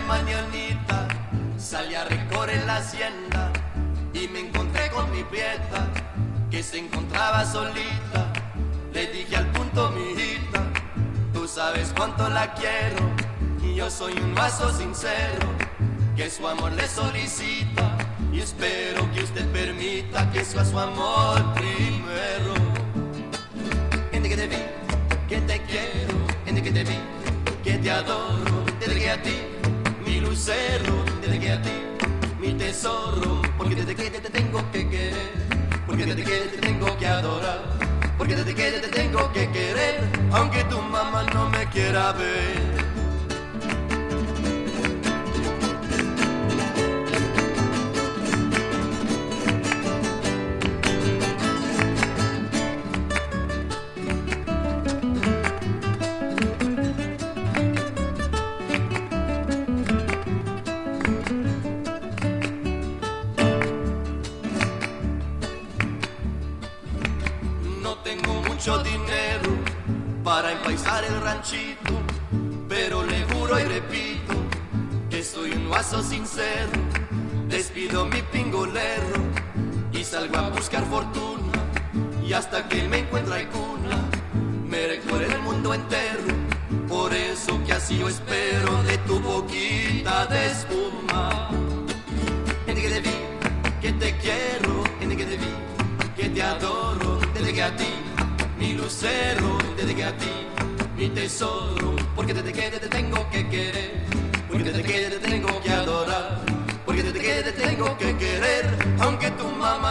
mañanita salí a recorrer la hacienda y me encontré con mi prieta que se encontraba solita. Le dije al punto, mijita, tú sabes cuánto la quiero y yo soy un vaso sincero que su amor le solicita y espero que usted permita que sea su amor primero. Desde que te vi, que te quiero, desde que te vi, que te adoro, desde que a ti, mi lucero, desde que a ti, mi tesoro, porque desde que te tengo que querer, porque desde que te tengo que adorar, porque desde que te tengo que querer, aunque tu mamá no me quiera ver. Mucho dinero para empaisar el ranchito, pero le juro y repito que soy un vaso sincero. Despido mi pingolero y salgo a buscar fortuna, y hasta que me encuentre cuna me recorre el mundo entero. Por eso que así yo espero de tu boquita de espuma. Desde que te vi, que te quiero, desde que te vi, que te adoro, desde que a ti, mi lucero, desde que a ti, mi tesoro, porque desde que te tengo que querer, porque desde que te tengo que adorar, porque desde que te tengo que querer, aunque tu mamá